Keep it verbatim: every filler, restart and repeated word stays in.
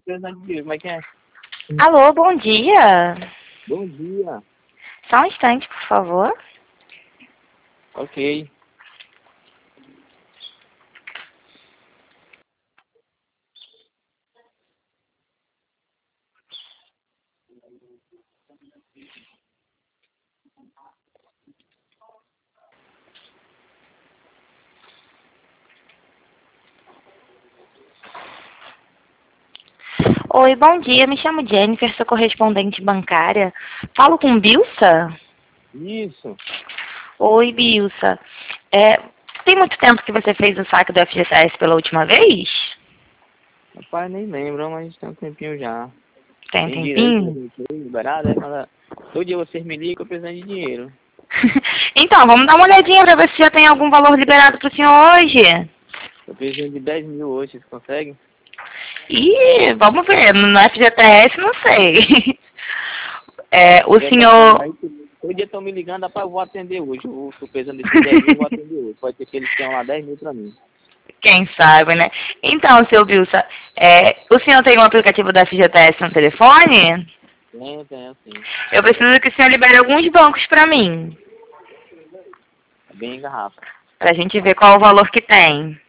precisando de dinheiro, como é que é? Alô, bom dia. Bom dia. Só um instante, por favor. Ok. Oi, bom dia. Me chamo Jennifer, sou correspondente bancária. Falo com Bilsa? Isso. Oi, Bilsa. É, tem muito tempo que você fez o saque do F G T S pela última vez? Rapaz, nem lembro, mas tem um tempinho já. Tem um Tem direito, tempinho? tem que liberado, é? Mas, todo dia vocês me ligam que eu preciso de dinheiro. Então, vamos dar uma olhadinha pra ver se já tem algum valor liberado pro senhor hoje. Eu preciso de dez mil hoje, vocês conseguem? Ih, vamos ver. No F G T S, não sei. É, o Já tá falando senhor... aí que todo dia estão me ligando, rapaz, eu vou atender hoje. Eu estou precisando desses dez mil, eu vou atender hoje. Pode ser que eles tenham lá dez mil pra mim. Quem sabe, né? Então, seu Wilson, é, o senhor tem um aplicativo da F G T S no telefone? Tem, tem, sim. Eu preciso que o senhor libere alguns bancos para mim, É bem garrafa. para a gente ver qual o valor que tem.